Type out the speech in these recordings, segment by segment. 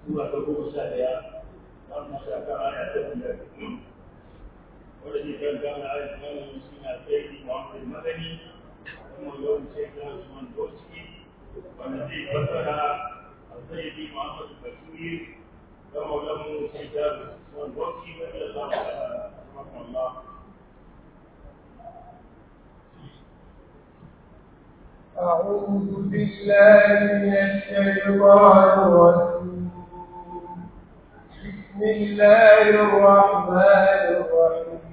zuwa ta 11 wannan shaka aya ta 5 wanda ke kan gana ayat malamin suna sai Muhammad Madani kuma yawan sai da Usman Doski wanda zai fassara sai Muhammad Bashir da malamin sai da Usman Doski wanda Allah rahmatullah. أعوذ بالله من الشيطان الرجيم بسم الله الرحمن الرحيم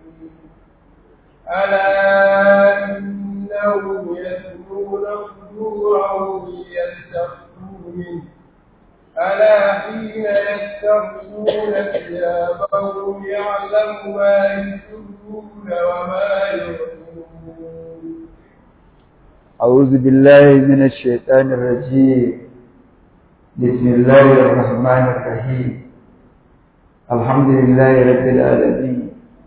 ألا إنهم يثنون صدورهم ليستخفوا منه ألا حين يستغشون ثيابهم يعلم ما يسرون وما يعلنون. أعوذ بالله من الشيطان الرجيم بسم الله الرحمن الرحيم الحمد لله رب العالمين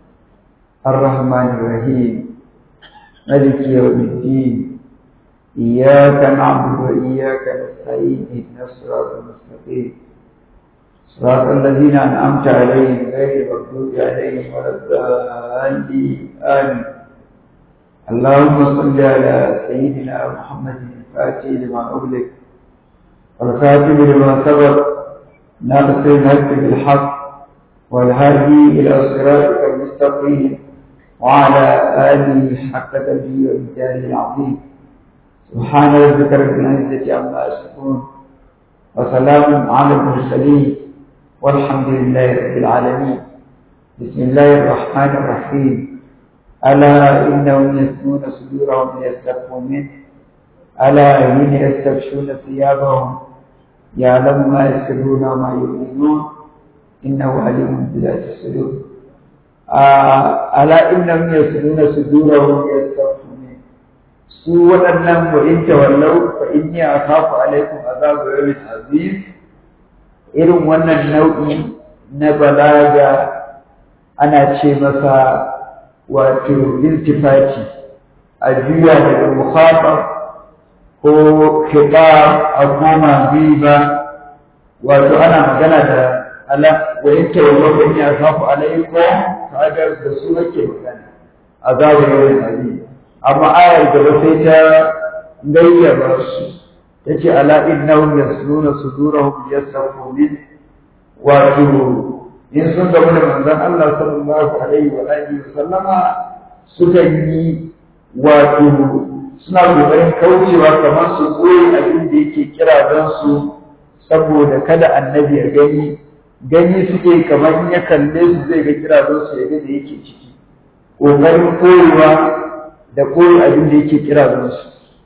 الرحمن الرحيم مالك يوم الدين إياك نعبد وإياك نستعين اهدنا الصراط المستقيم صراط الذين أنعمت عليهم غير المغضوب عليهم ولا الضالين آمين. اللهم صل على سيدنا محمد الفاتح لما أغلق والخاتم لما سبق ناصر الحق بالحق والهادي إلى صراطك المستقيم وعلى آله حق قدره ومقداره العظيم. سبحان ربك رب العزة عما يصفون وسلام على المرسلين والحمد لله رب العالمين. بسم الله الرحمن الرحيم. ألا إنهم يثنون صدورهم ليستخفوا منه ألا حين يستغشون ثيابهم يعلم ما يسرون وما يعلنون إنه عليم بذات الصدور. ألا إنهم يثنون صدورهم ليستخفوا منه سوء أنهم وإن تولوا فإني أخاف عليكم عذاب يوم عظيم. إذن وأن النوع نبلاغ أنا شيء مثلا wato iltifati a juya daga mukhatab ko khitab a koma biba wato ana magana da ala wa yake wa ya safu alaikum kaga da su nake magana azabu yawmin azim amma ayar da sai ta gayyaba su tace ala innahum yasluna sudurahum yasafu min wato in sun gaba da manzon Allah sallallahu alaihi wa alihi wa sallama suka yi wato suna kokarin kaucewa kamar su koyi abin da yake kira don su saboda kada annabi ya gani suke kamar in ya kalle su zai ga kira don su ya ga da yake ciki kokarin koyewa da koyi abin da yake kira don su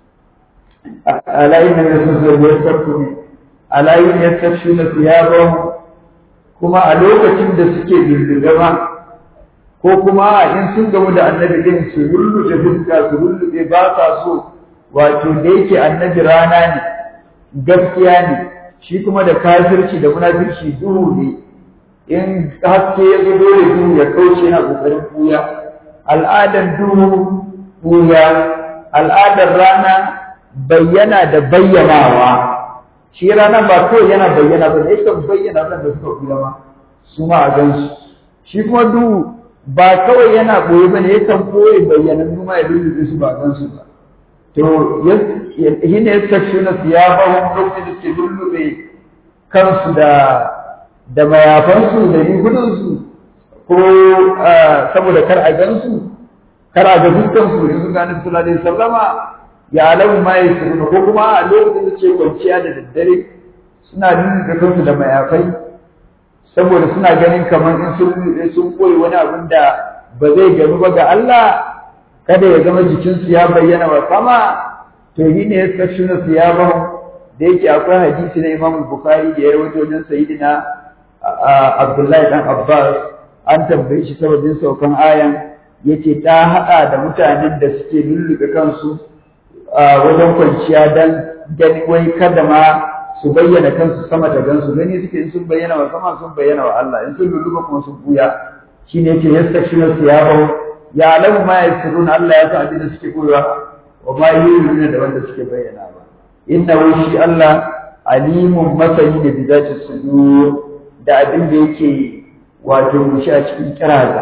ala inna rasulullah sallallahu alaihi wa yastashuna thiyabahum kuma a lokacin da suke dindindama ko kuma in sun gamu da annabi din su rullube fuska su rullube ba sa so wato da yake annabi rana ne gaskiya ne shi kuma da kafirci da munafirci duhu ne in haske ya zo dole duhu ya kauce na kokarin buya al'adar duhu buya al'adar rana bayyana da bayyanawa shi rana ba kawai yana bayyana ba ne kan bayyana ran da suka kula ma su ma a gansu shi kuma duhu ba kawai yana boye ba ne yakan koyi bayyanan numa ya lullube su ba gansu ba to hina yastashuna thiyabahum lokacin da suke lullube kansu da mayafansu da rigunansu ko saboda kar a gansu kar a ga fuskansu in sun gani sallallahu alaihi wasallama ya alamu ma yasruna ko kuma a lokacin da ce kwanciya da daddare suna nuna kansu da mayafai saboda suna ganin kamar in sun koyi wani abin da ba zai gani ba ga Allah kada ya zama jikinsu ya bayyana wa sama to yi ne ya kashuna siyabahu da yake akwai hadisi na Imam Bukhari da ya rawaito wajen Sayyidina Abdullahi dan Abbas an tambaye shi sababin saukan ayan yace ta hada da mutanen da suke lullube kansu wajen kwanciya dan gani wai kada ma su bayyana kansu sama da gansu gani suke in sun bayyana wa sama sun bayyana wa Allah in sun lulluba kuma sun buya shine yake yastashuna siyabahu ya alamu ma yasrun Allah ya san abin da suke koyawa wa ma yuruna da wanda suke bayyana ba inna shi Allah alimun masani da bizati sudur da abin da yake wato mushi a cikin kiraza.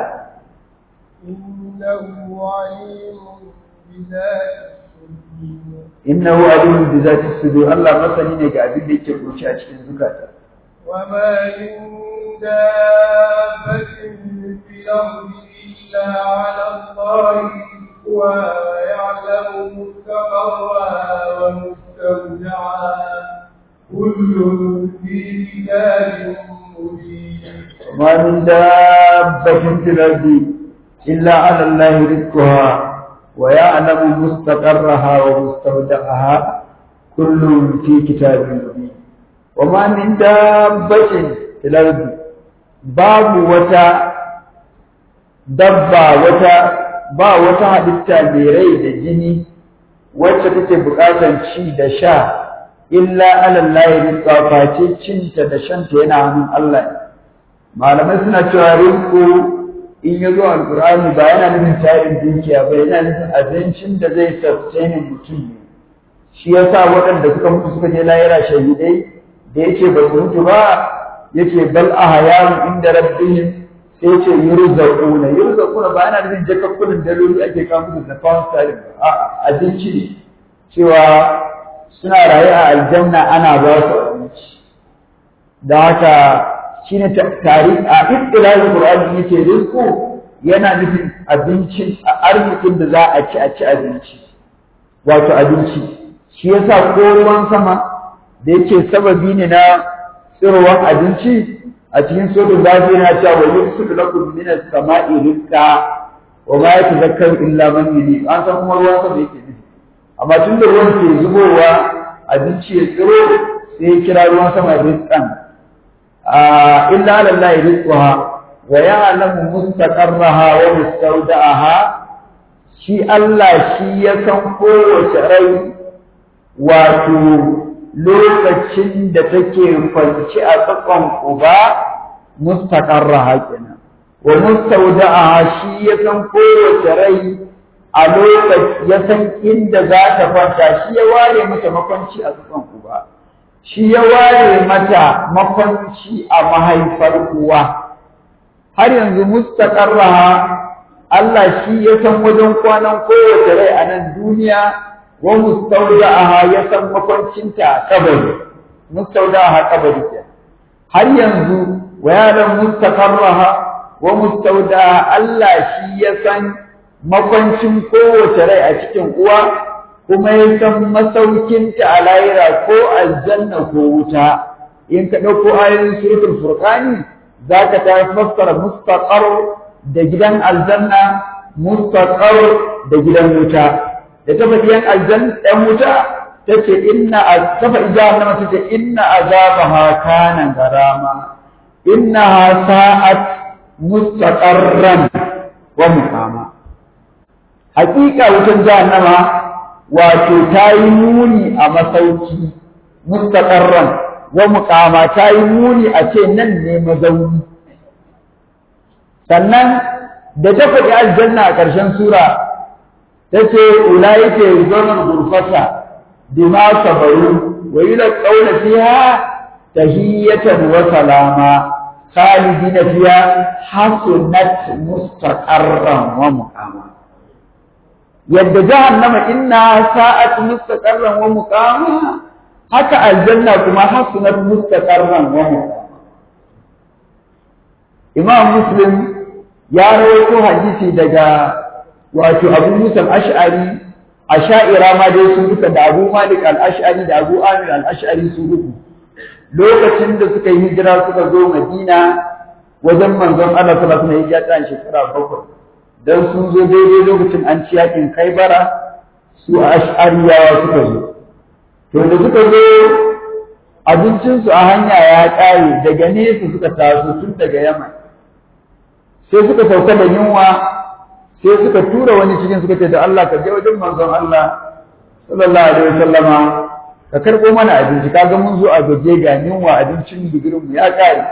Innahu alimun bizati sudur Allah masani ne ga abin da yake mushi a cikin zukata. وما من دابة في الأرض إلا على الله ويعلم مستقرها ومستودعها كل في كتاب مبين. وما من دابة في الأرض إلا على الله رزقها ويعلم مستقرها ومستودعها كل في كتاب مبين. وما من دابة في الأرض باب وتا دبا وتا با wata halitta mai rai da jini wacce take bukatan ci da sha illa alallahi rizqa face cinta da shanta yana hannun Allah. Malamai suna cewa rizqu in yazo alqur'ani ba yana nufin tarin dukiya ba, yana nufin abincin da zai sustain mutum ne. Shi yasa waɗanda suka mutu suka je lahira shahidai da yake ba su mutu ba yake bal ahya'un inda rabbihim sai yace yurzaquna ba ana nufin jakakkunan daloli ake kawo musu da pound sterling ba a'a abinci ne cewa suna raye a aljanna ana ba su abinci da haka shine tarihi a istilahin Qur'ani yake rizqu yana nufin abincin arzikin da za a ci abinci wato abinci shi yasa ko ruwan sama da yake sababi ne na tsirowar abinci a cikin suratul zafi yana cewa wa yursilu lakum minas sama'i rizqa wa ma yatazakkaru illa man yunib an san kuma ruwan sama yake nufi amma tun da ruwan ke zubowa abinci ya tsiro sai ya kira ruwan sama rizqan illa ala allahi rizquha wa ya'lamu mustaqarraha wa mustawda'aha shi Allah shi ya san kowace rai wato lokacin da take kwanci a tsakon uba mustaqarraha kenan wa mustawda'aha shi ya san kowace rai a lokaci ya san inda za ta kwanta shi ya ware mata makwanci a tsakon uba shi ya ware mata makwanci a mahaifar uwa har yanzu mustaqarraha Allah shi ya san wajen kwanan kowace rai a nan duniya wa mustawda'aha ya san makwancinta a kabari mustawda'aha kabari ke har yanzu wa yaran mustaqarraha wa mustawda'aha Allah shi ya san makwancin kowace rai a cikin uwa kuma ya san masaukinta a lahira ko aljanna ko wuta in ka ɗauko ayoyin suratul furqani zaka ta fassara mustaqar da gidan aljanna mustaqar da gidan wuta da ta faɗi yan aljanna ɗan wuta tace inna azafa jahannama tace inna azabaha kana garama innaha sa'at mustaqarran wa muqama hakika wutan jahannama wato tayi muni a masauki mustaqarran wa muqama tayi muni a ce nan ne mazauni sannan da ta faɗi aljanna a ƙarshen sura tace ulaika yuzuna ghurfata bima sabaru wa yulqawna fiha tahiyatan wa salama khalidina fiha hasunat mustaqarran wa muqama yadda jahannama inna sa'at mustaqarran wa muqama haka aljanna kuma hasunat mustaqarran wa muqama Imam Muslim ya rawaito hadisi daga wato Abu Musa al-Ash'ari asha'ira ma dai sun duka da Abu Malik al-Ash'ari da Abu Amir al-Ash'ari su uku lokacin da suka yi hijira suka zo Madina wajen manzon Allah sallallahu alaihi wasallam ya ta shekara 7 dan sun zo daidai lokacin an ci yakin Kaibara su ash'ariyawa suka zo to da suka zo abincin su a hanya ya kare daga nesa suka taso tun daga Yaman sai suka sauka da yunwa sai suka tura wani cikin suka ce da Allah ka je wajen manzon Allah sallallahu alaihi wasallama ka karbo mana abinci kaga mun zo a gaje ga yunwa abincin bigirin mu ya kare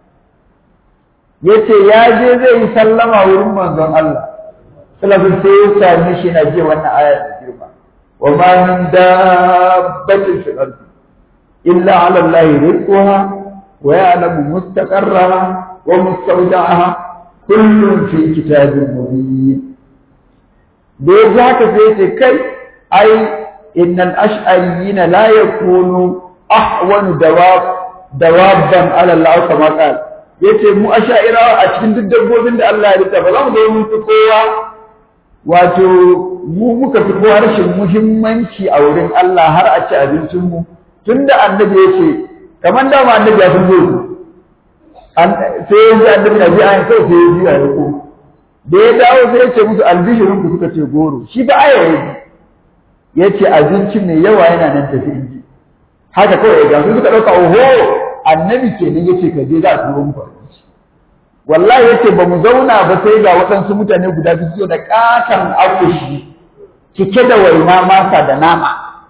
yace ya je zai yi sallama wurin manzon Allah sallallahu alaihi wasallam sai ya sami shi na je wannan aya da girma wa ma min dabbatin fil ardi illa 'ala Allahi rizquha wa ya'lamu mustaqarraha wa mustawda'aha kullun fi kitabin mubin. Da yaji haka sai ce kai ai innal ash'ariyina la yakunu ahwanu dawabban 'ala Allah kama qala, yace mu ash'irawa a cikin duk dabbobin da Allah ya rika ba za mu ga mun fi kowa, wato mu muka fi kowa rashin muhimmanci a wurin Allah har a ci abincin mu, tunda annabi yace kaman da ma annabi ya fi zo sai yanzu annabi na biya sai sai ya biya ya ko da ya dawo sai ya ce musu albishirin ku suka ce goro, shi ba aya yace abinci mai yawa yana nan tafi inji haka kawai ga su suka dauka oho annabi kenan yace ka je za a turo muku abinci. Wallahi yace ba mu zauna ba sai ga waɗansu mutane guda biyu da katon akushi cike da waina masa da nama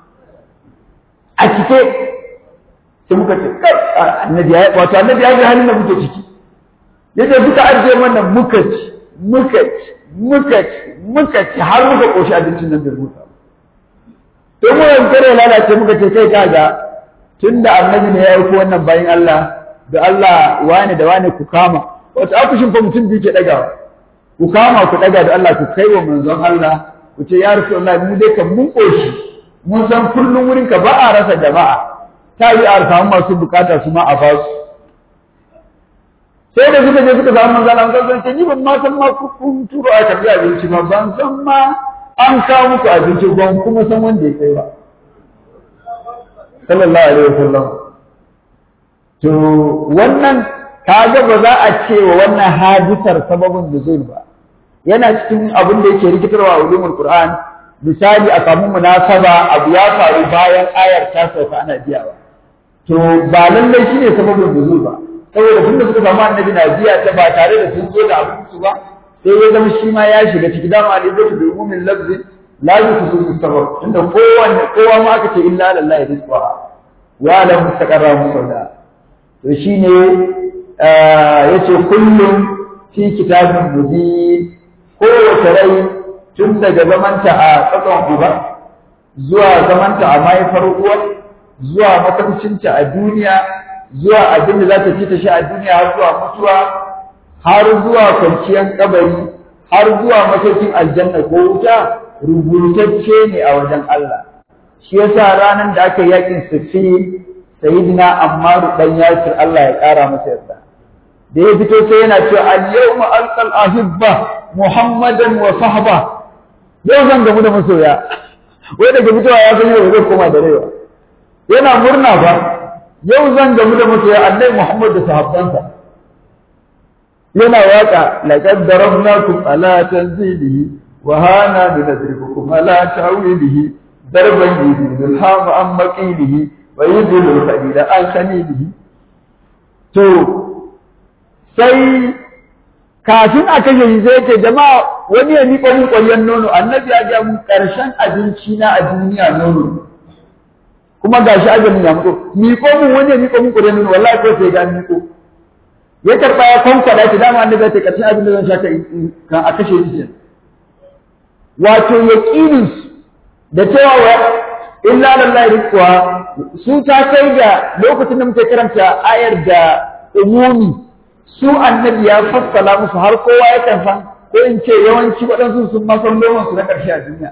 a cike, sai muka ce kai annabi ya wato annabi ya ga halin da muke ciki, yace suka ajiye mana muka ci har muka koshi abincin nan da ruwa. To mu yankare lalace muka ce kai kaga tunda annabi ne ya yi ko wannan bayin Allah da Allah wani da wani ku kama, wato akushin fa mutum biyu ke dagawa, ku kama ku daga da Allah ku kai wa manzon Allah ku ce ya Rasulullah mu dai kan mun koshi, mun san kullum wurin ka ba a rasa jama'a, ta yi a samu masu bukata su ma a ba su. Sai da suka je suka samu manzon Allah sun ce ni ban ma san ma kun turo a tafi abinci ba, ban san ma an kawo muku abinci ban kuma san wanda ya kai ba. Sallallahu alaihi wasallam. To wannan kaga ba za a ce wa wannan hadisar sababin nuzul ba, yana cikin abin da yake rikitarwa a ulumul Qur'an. Misali a samu munasaba abu ya faru bayan ayar ta sauka ana biyawa, to ba lallai shine sababin nuzul ba, saboda tunda suka samu annabi na biya ta ba tare da sun zo da abin su ba, sai ya zama shi ma ya shiga ciki. Dama ne zai bi umumin lafzi la yususu sabab, tunda kowa ma aka ce illa lillahi rizqa wa la mustaqarra musalla. To shine yace kullum fi kitabin mubin, kowace rai tun daga zamanta a tsakon uba zuwa zamanta a mahaifar uwa zuwa makamcinta a duniya zuwa abin da za ta ci ta sha a duniya har zuwa mutuwa har zuwa kwanciyar kabari har zuwa masaukin aljanna ko wuta rubutacce ne a wajen Allah. Shi yasa ranar da aka yakin Siffin sayyidina Ammar dan Yasir Allah ya kara masa yarda, da ya fito sai yana cewa al-yawma alqal ahibba Muhammadan wa sahba, yau zan gamu da masoya. Wai daga fitowa ya san yau zai koma da rewa, yana murna ba yau zan gamu da masoya Annabi Muhammad da sahabbansa. Yana waka laqad darabnakum ala tanzilihi wa hana binadrikum ala tawilihi darban yidil ham am maqilihi wa yidil qalila an khanilihi. To sai kafin a kashe shi sai ce jama'a wani ya miƙo mun ƙwaryen nono, annabi ya ga mun ƙarshen abinci na a duniya nono, kuma gashi ajalin ya mutu, miƙo mun wani ya miƙo mun ƙwaryen nono, wallahi ko sai ga miƙo. Ya karɓa ya kwankwada shi, dama annabi ya ce ƙarshen abin da zan sha kan a kashe shi. Wato yaqinin da cewa wa illa lillahi rizqa su ta kai ga lokacin da muke karanta ayar da umumi su annabi ya fassala musu har kowa ya kan san, ko in ce yawanci waɗansu sun ma san nonon su na ƙarshe a duniya.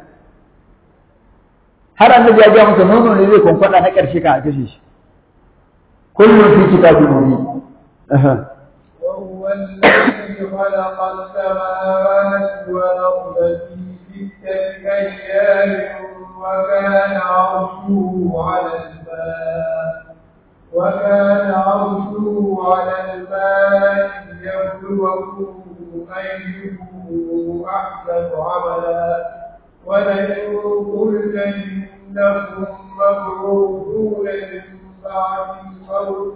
Har annabi ya ga musu nono ne zai kwankwada na ƙarshe kan a kashe shi. Kullum fi kitabin mubin. وهو الذي خلق السماوات والأرض في 6 أيام وكان عرشه على الماء ليبلوكم أيكم أحسن عملا ولئن قلت إنكم مبعوثون من بعد الموت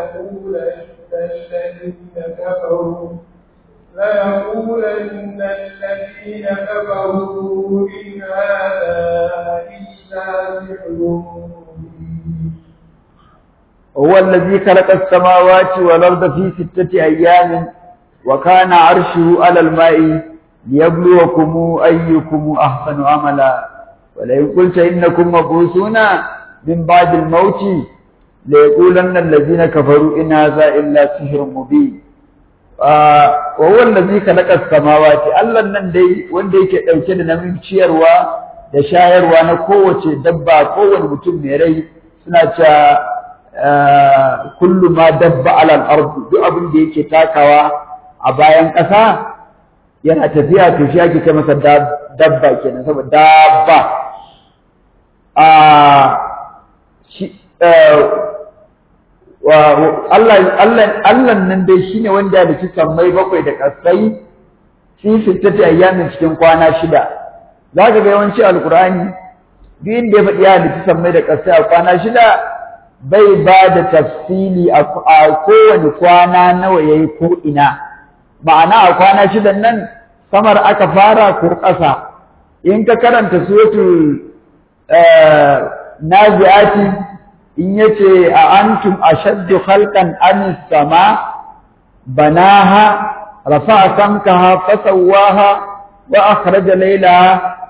ليقولن الذين كفروا إن هذا إلا سحر مبين. هو الذي خلق السماوات والأرض في 6 أيام وكان عرشه على الماء ليبلوكم أيكم أحسن عملا ولئن قلت إنكم مبعوثون من بعد الموت la yaqulanna allazina kafaru in hadha illa sihrun mubin wa huwa allazi khalaqa as-samawati Allah nan dai wanda yake dauke da nauyin ciyarwa da shayarwa na kowace dabba kowane mutum mai rai suna cewa kullu ma dabba ala al-ard duk abin da yake takawa a bayan ƙasa yana tafiya to shi ake kai masa dabba kenan saboda dabba Allah nan dai shine wanda ya dace sammai bakwai da kasai fi sittati ayyamin cikin kwana 6 zaka ga yawanci alqur'ani din da ya faɗi ya dace sammai da kasai a kwana 6 bai ba da tafsili a kowane kwana nawa yayi ko ina ma'ana a kwana 6 nan samar aka fara ko ƙasa in ka karanta suratul nazi'ati in yace a antum ashaddu khalqan am sama banaha rafa'a samkaha fasawwaha wa akhraja laylaha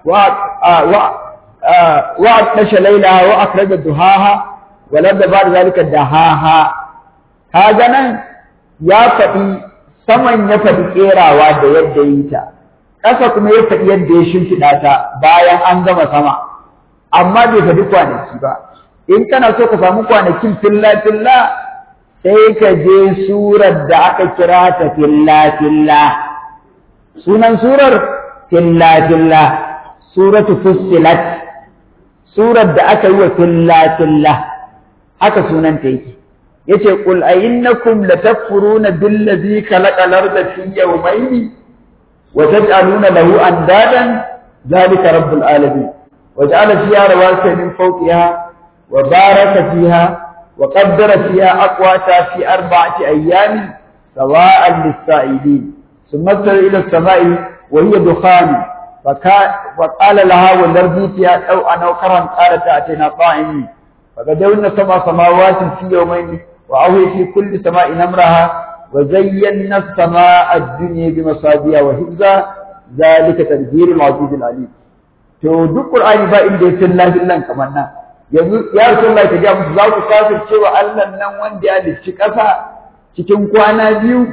wa aqtasha laylaha wa akhraja duhaha wa ladda ba'da zalika dahaha kaga nan ya faɗi saman ya faɗi kerawa da yadda yi ta ƙasa kuma ya faɗi yadda ya shimfiɗa ta bayan an gama sama amma bai faɗi kwanaki ba in kana so ka samu kwanakin filla-filla sai ka je surar da aka kira ta filla-filla sunan surar filla-filla suratu fussilat surar da aka yi wa filla-filla haka sunan ta yake yace qul ayinnakum latakfuruna billazi khalaqa al-arda fi yawmayni wa taj'aluna lahu andadan dhalika rabbul alamin waja'ala fiha rawasiya min fawqiha وبارك فيها وقدر فيها أقواتها في 4 أيام سواء للسائلين ثم استوى إلى السماء وهي دخان فقال لها والأرض فيها طوعا أو كرها قالت أتينا طائعين فبدأنا 7 سماوات في يومين وأوحي في كل سماء أمرها وزينا السماء الدنيا بمصابيح وحفظا ذلك تدبير العزيز العليم. تو duk Qur'ani ba inda ya san lafiyan kamar nan yanzu ya Rasulullahi ta ga musu za ku kafir cewa Allah nan wanda ya halicci ƙasa cikin kwana 2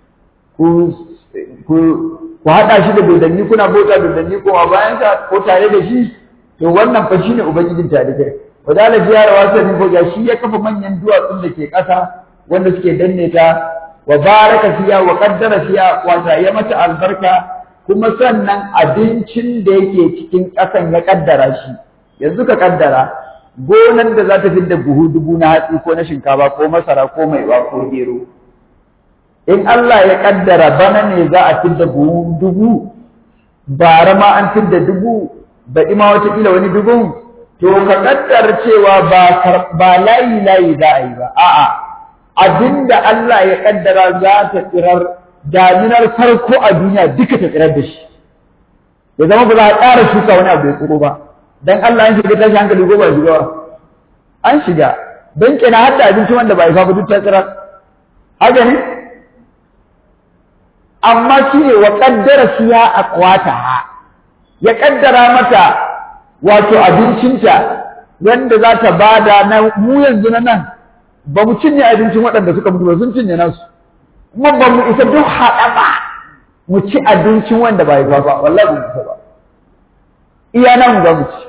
ku haɗa shi da dodanni kuna bauta dodanni ko a bayan sa ko tare da shi to wannan fa shine ubangijin talibai wadala jiyara wasanni ko ga shi ya kafa manyan duwatsun da ke ƙasa wanda suke danne ta wa baraka fiya wa qaddara fiya wa ya mata albarka kuma sannan abincin da yake cikin ƙasan ya kaddara shi yanzu ka kaddara gonar da za ta fidda buhu 1000 na hatsi ko na shinkafa ko masara ko maiwa ko gero in Allah ya kaddara bana ne za a fidda buhu 1000 bara ma an fidda 1000 baɗi ma wata kila wani 1000 to ka kaddara cewa ba layi za a yi ba a'a abinda Allah ya kaddara za ta tsirar daminar farko a duniya duka ta tsirar da shi ya zama ba za a ƙara shuka wani abu ya tsiro ba dan Allah an shiga tashi hankali ko ba shiga ba an shiga dan kina hadda abinci wanda ba isa ba duk ta tsira haka ne amma shine wa qaddara fiha aqwataha ya kaddara mata wato abincinta wanda za ta bada na mu yanzu nan ba mu cinye abincin waɗanda suka mutu ba sun cinye nasu kuma ba mu isa duk haɗa ba mu ci abincin wanda ba isa ba wallahi ba mu isa ba iya nan ga mu ci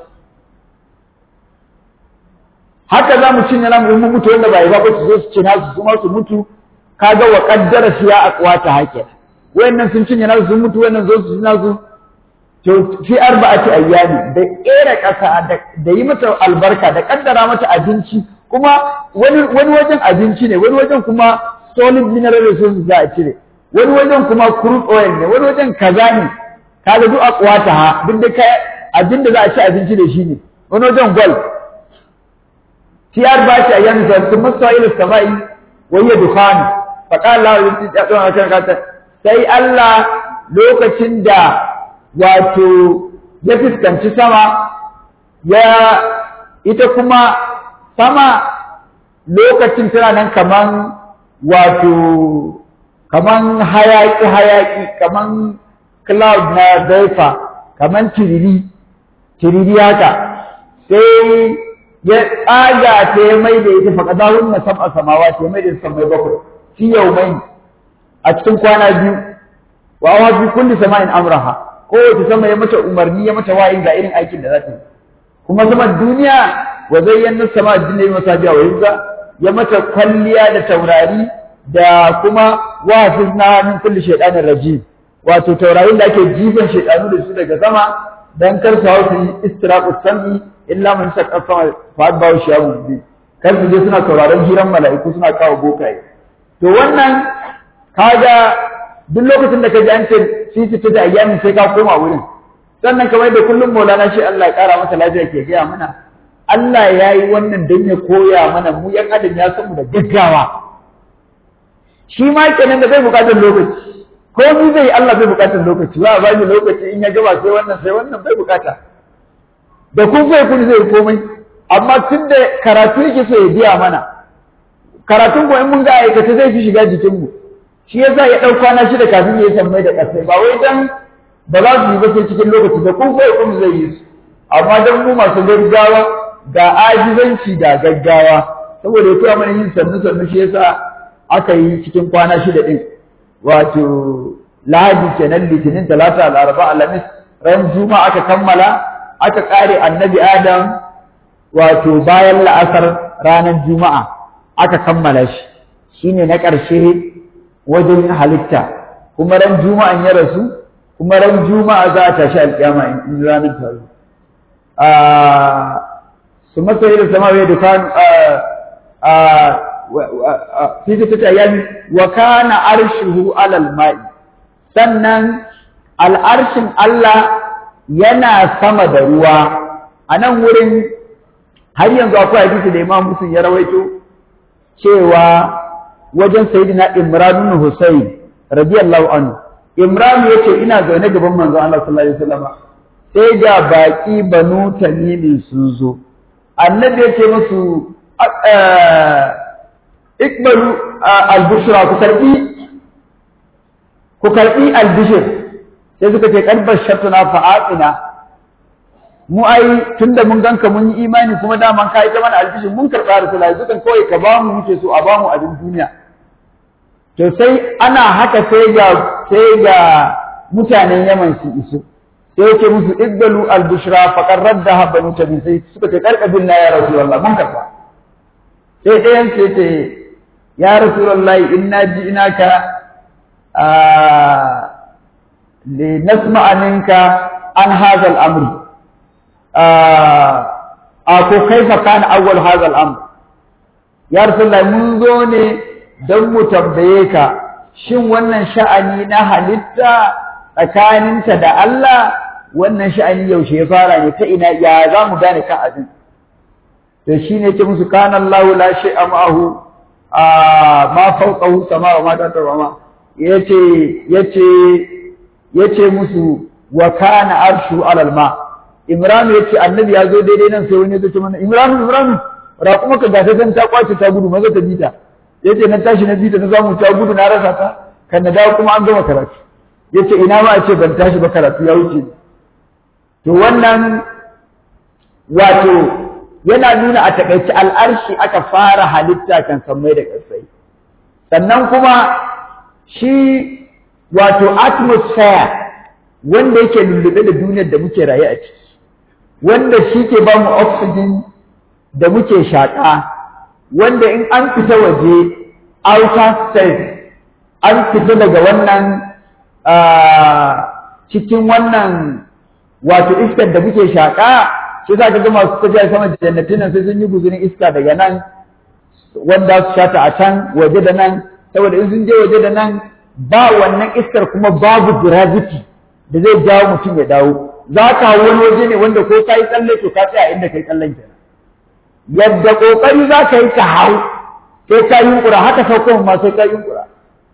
haka za mu cinye namu in mu mutu wanda ba yi ba su zo su ci nasu su ma su mutu kaga wa qaddara fiya aqwata hake wayannan sun cinye nasu sun mutu wayannan zo su ci nasu to fi 4 ayyami da kera kasa da yi mata albarka da kaddara mata abinci kuma wani wajen abinci ne wani wajen kuma solid mineral resources za a cire wani wajen kuma crude oil ne wani wajen kaza ne kaga duk aqwata ha duk da kai abinda za a ci abinci da shi ne wani wajen gold في 4 أيام ثم استوى إلى السماء وهي دخان فقال الله sai Allah lokacin da wato ya fuskanci sama ita kuma sama lokacin tana nan kaman hayaki kaman cloud na vapor kaman tiriri haka sai ya tsaga ta ya mai da ita faqadahunna sab'a samawati ya mai da samai bakwai fi yawmain a cikin kwana biyu wa awa fi kulli sama'in amraha kowace sama ya mata umarni ya mata wayin ga irin aikin da za ta yi kuma saman duniya wa zayyana sama dunya masabiya wa hizza ya mata kwalliya da taurari da kuma wafizna min kulli shaytanir rajim wato taurarin da ake jifan shaytanu da su daga sama dan kar su hau su yi istiraqus sami illa man shaqqa sama fa adbahu shayabu bi kar su je suna tauraron hiran mala'iku suna kawo bokaye to wannan kaga duk lokacin da kaji an ce sisi ta da ayyamin sai ka koma wurin sannan kamar da kullum Maulana shi Allah ya kara masa lafiya ke gaya mana Allah ya yi wannan don ya koya mana mu yan adam ya san mu da gaggawa shi ma kenan da bai bukatar lokaci ko mu zai Allah bai bukatar lokaci ba ba ni lokaci in ya gaba sai wannan bai bukata da kun zai komai amma tun da karatu yake so ya biya mana karatun ko in mun ga aikata zai fi shiga jikin mu shi yasa ya dauka na shi da kafin ya sammai da kasai ba wai dan ba za su yi ba sai cikin lokaci da kun zai yi su amma dan mu masu gaggawa ga ajizanci da gaggawa saboda ya koya mana yin sannu shi yasa aka yi cikin kwana 6 din wato lahadi kenan litinin talata laraba alhamis ran juma'a aka kammala aka kare annabi adam wato bayan la'asar ranar juma'a aka kammala shi shine na ƙarshe wajen halitta kuma ran juma'an ya rasu kuma ran juma'a za a tashi alƙiyama in ranar taro su masari da sama wai dukan fi ta ayyami wa kana arshuhu alal ma'i sannan al'arshin Allah yana sama da ruwa a nan wurin har yanzu akwai hadisi da Imam Muslim ya rawaito cewa wajen sayyidina Imran ibn Husayn radiyallahu anhu Imran yace ina zaune gaban manzo Allah sallallahu alaihi wasallam sai ga baki banu Tamim sun zo annabi yace musu ikbalu al-bushra ku karbi al-bishr sai suka ce karbar shatuna fa'atina mu ai tunda mun ganka mun yi imani kuma da man kai ta mana al-bishr mun karba rasulullahi dukan kawai ka ba mu muke so a ba mu abin duniya to sai ana haka sai ga mutanen Yaman su iso sai yake musu iddalu al-bushra faqad raddaha banu tabi sai suka ce karkabin na ya rasulullah mun karba sai ɗayan sai ce ya rasulullah inna ji'naka li nasma'a minka an hadha al-amr ko kaifa kana awwal hadha al-amr ya rasulullah mun zo ne don mu tambaye ka shin wannan sha'ani na halitta tsakaninta da Allah wannan sha'ani yaushe ya fara ne ta ina ya za mu gane kan abin to shine ce musu kana Allah la shay'a ma'ahu ma fawqahu sama wa ma tahtahu ma yace musu wa kana arshu alal ma Imran yace annabi ya zo daidai nan sai wani ya ce mana Imran ra kuma ka gata san ta kwace ta gudu maza ta bita yace na tashi na bita na zamu ta gudu na rasa ta kan na dawo kuma an gama karatu yace ina ma a ce ban tashi ba karatu ya wuce to wannan wato yana nuna a takaice al'arshi aka fara halitta kan sammai da ƙasai sannan kuma shi wato atmosphere wanda yake lullube da duniyar da muke raye a ciki wanda shi ke ba mu oxygen da muke shaƙa wanda in an fita waje outer space an fita daga wannan cikin wannan wato iskar da muke shaƙa shi za ka ga masu tafiya sama jannatin nan sai sun yi guzurin iska daga nan wanda su shata a can waje da nan saboda in sun je waje da nan ba wannan iskar kuma babu gravity da zai jawo mutum ya dawo za ka hau wani waje ne wanda ko ka yi tsalle to ka tsaya inda ka yi tsallen kenan yadda kokari za ka yi ka hau sai ka yunkura haka saukon ma sai ka yunkura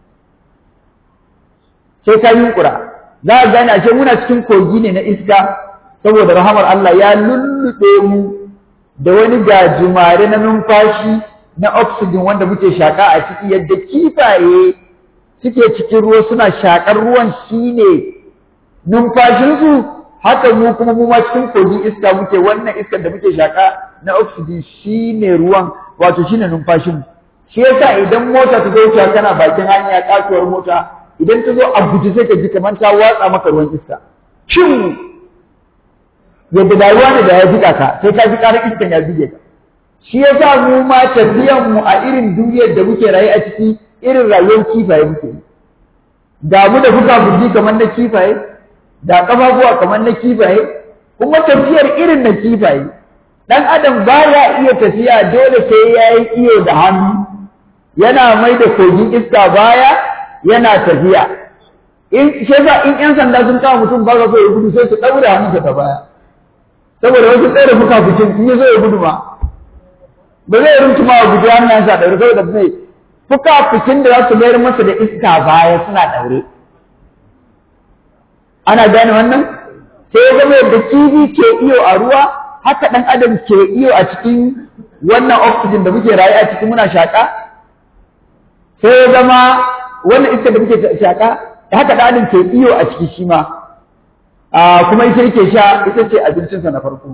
za a gane ashe muna cikin kogi ne na iska saboda rahamar Allah ya lullube mu da wani gajimare na numfashi na oxygen wanda muke shaka a ciki yadda kifaye suke cikin ruwa suna shakar ruwan shine numfashinsu haka mu kuma mu ma cikin kogi iska muke wannan iskar da muke shaka na oxygen shine ruwan wato shine numfashin shi yasa idan mota ta zo kana bakin hanya kasuwar mota idan ta zo a guje sai ka ji kamar ta watsa maka ruwan iska shin yadda da ruwa ne da ya jika ka sai ka ji karar iskan ya jige ka shi yasa mu ma tafiyan mu a irin duniyar da muke rayu a ciki irin rayuwar kifaye muke ga mu da fuka kamar na kifaye da kafafuwa kamar na kifaye kuma tafiyar irin na kifaye dan adam baya iya tafiya dole sai yayi iyo da hannu yana mai da kogin iska baya yana tafiya in sheza in yan sanda sun kawo mutum ba ga so ya gudu sai su daura hannunsa ta baya saboda wasu tsere fuka-fukin in yazo ya gudu ma ba zai runtuma wa gudu hannunsa da rufe da mai fuka-fukin da za su mayar masa da iska baya suna daure ana gane wannan sai ya zama yadda kifi ke iyo a ruwa haka ɗan adam ke iyo a cikin wannan oxygen da muke rayu a cikin muna shaƙa sai ya zama wannan iska da muke shaƙa haka ɗan adam ke iyo a ciki shi ma kuma ita yake sha ita ce abincinsa na farko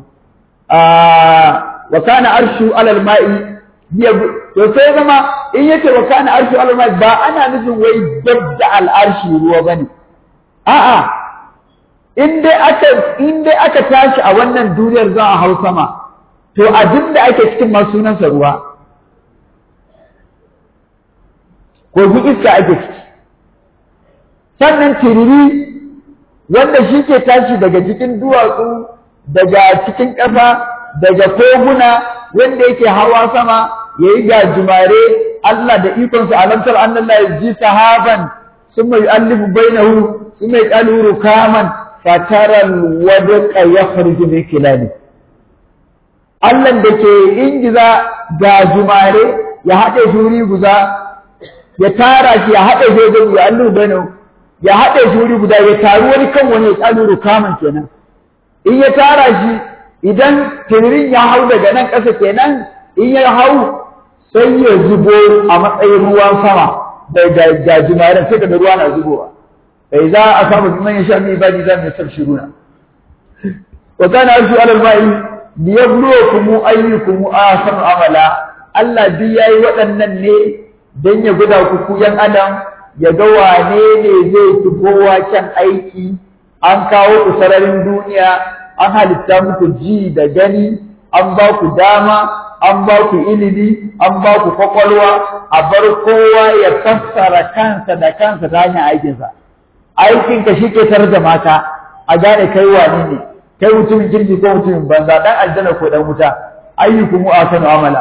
wa kana arshu alal ma'i to sai ya zama in yake wa kana arshu alal ma'i ba ana nufin wai dabda al arshi ruwa bane a'a in dai aka tashi a wannan duniyar za a hau sama to abin da ake cikin ma sunansa ruwa kogin iska ake ciki sannan tiriri wanda shi ke tashi daga cikin duwatsu daga cikin ƙasa daga koguna wanda yake hawa sama ya yi gajimare Allah da ikonsa alamtar annallah ya ji sahaban sun mai allifu bainahu sun mai ƙaluru kaman fataral wadqa yakhruju min kilali Allah da ke ingiza gajimare ya haɗe shuri guda ya tara shi ya haɗe shi ya allu bano ya haɗe shuri guda ya taru wani kan wani ya kaluru kaman kenan in ya tara shi idan tiririn ya hau daga nan ƙasa kenan in ya hau sai ya zubo a matsayin ruwan sama da gajimaren sai da ruwa na zubowa فإذا أصاب من يشاء من عباده ذلك يستبشرون وكان عرشه على الماء ليبلوكم أيكم أحسن عملا Allah duk yayi waɗannan ne don ya guda ku yan adam ya ga wane ne zai fi kowa kyan aiki an kawo ku sararin duniya an halitta muku ji da gani an ba ku dama an ba ku ilimi an ba ku kwakwalwa a bar kowa ya fassara kansa da kansa ta hanyar aikinsa aikinka shi ke tarjama ka a gane kai wane ne kai mutumin kirki ko mutumin banza dan aljanna ko dan wuta ayyukum ahsanu amala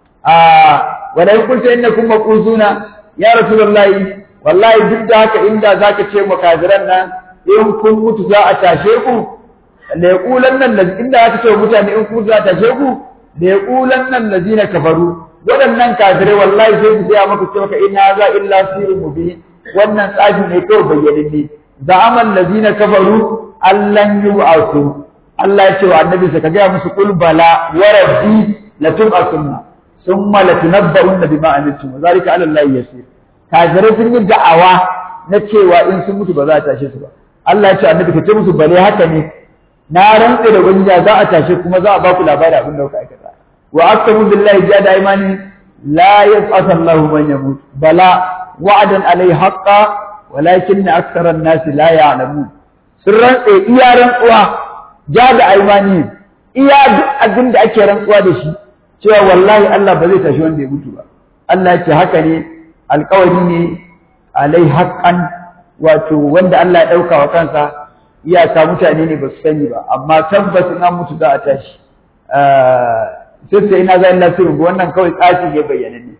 wala kunta innakum maqusuna ya rasulullahi wallahi duk da haka inda zaka ce mu kafiran nan in kun mutu za a tashe ku la yaqulanna inda zaka ce mutane in kun za a tashe ku la yaqulanna allazina kafaru wadannan kafirai wallahi sai su ga maka cewa inna za illa sirrun mubin wannan tsafi ne kawai bayyananne da amal ladina kafaru allan yub'athu Allah ya ce wa annabi sa ka ga musu qul bala wa rabbi la tub'athunna thumma la tunabba'unna bima amiltum zalika 'ala Allah yasir kafirai sun yi da'awa na cewa in sun mutu ba za a tashe su ba Allah ya ce annabi ka ce musu bale haka ne na rantsa da gwanja za a tashe kuma za a ba ku labari abin da kuka aikata wa aqsamu billahi jada imani la yab'athu Allahu man yamut bala wa'adan alai haqqa walakin aktsara an-nas la ya'lamun sun rantsa iya rantsuwa ja da aimani iya duk abin da ake rantsuwa da shi cewa wallahi Allah ba zai tashi wanda ya mutu ba Allah ya ce haka ne alƙawari ne alai haqqan wato wanda Allah ya dauka wa kansa iyaka mutane ne ba su sani ba amma tabbas in an mutu za a tashi sai ina zai Allah sirru wannan kawai tsafi ne bayyananne